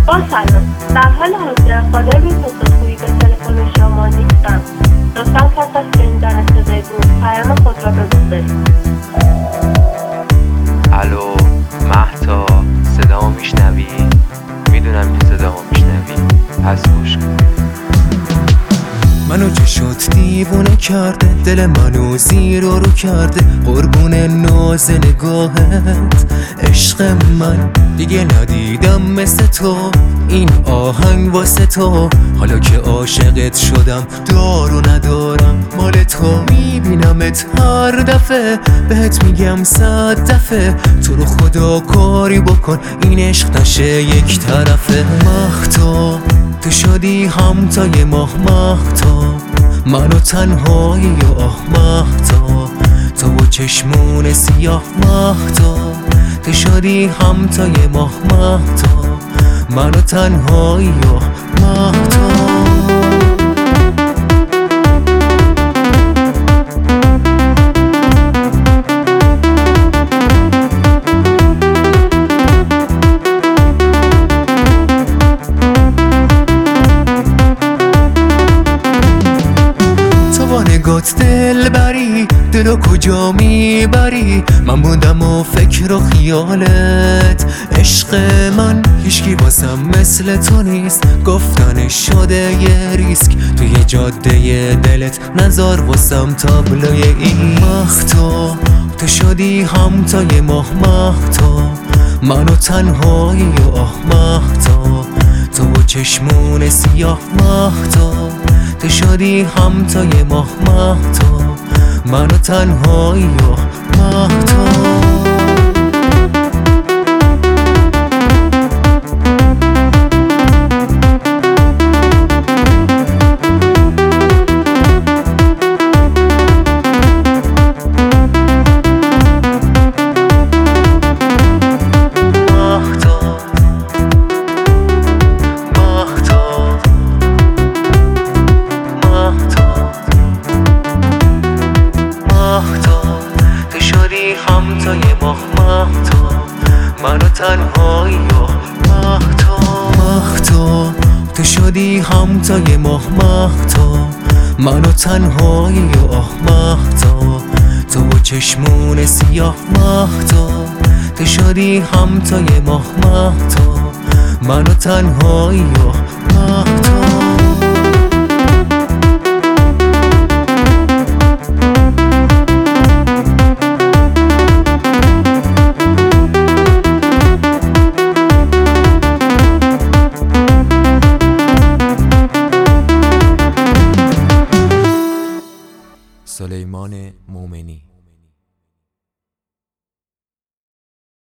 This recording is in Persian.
با سلام، در حال حاضر قادر به پاسخگویی به تلفن شما نیستم. لطفا پس از شنیدن صدای گوش پیام خود را بگذارید. الو مهتا، صدامو میشنوی؟ میدونم که صدامو میشنوی، پس گوش کن. منو چه شد دیوونه کرده، دل منو زیر و رو کرده، قربون ناز نگاهت عشق من. دیگه ندیدم مثل تو این آهنگ واسه تو، حالا که عاشقت شدم دار و ندارم مال تو. میبینمت هر دفعه بهت میگم 100 دفعه، تو رو خدا کاری بکن این عشق نشه یک طرفه. مهتا تو شدی همتای ماه، مهتا منو تنهایی و آه مهتا، تو با چشمون سیاه مهتا، تو شدی همتای ماه مهتا، منو تنهایی و مهتا. نگات دل بری، دلو کجا میبری؟ من بودم و فکر و خیالت. عشق من هیچکی واسم مثل تو نیست، گفتنش شده یه ریسک توی جاده دلت، نذار واسم تابلوی این. مهتا تو شدی همتای ماه، مهتا منو تنهایی و آه مهتا، تو با چشمون سیاه مهتا، تو شدی همتای ماه مهتا، منو تنهایی و مهتا. تو شدی همتای ماه مهتا، منو تنهایی و مهتا. مهتا تو شدی همتای ماه مهتا، منو تنهایی و آه مهتا، تو با چشمون سیاه مهتا، تو شدی همتای ماه مهتا، منو تنهایی و مهتا. سلیمان مومنی.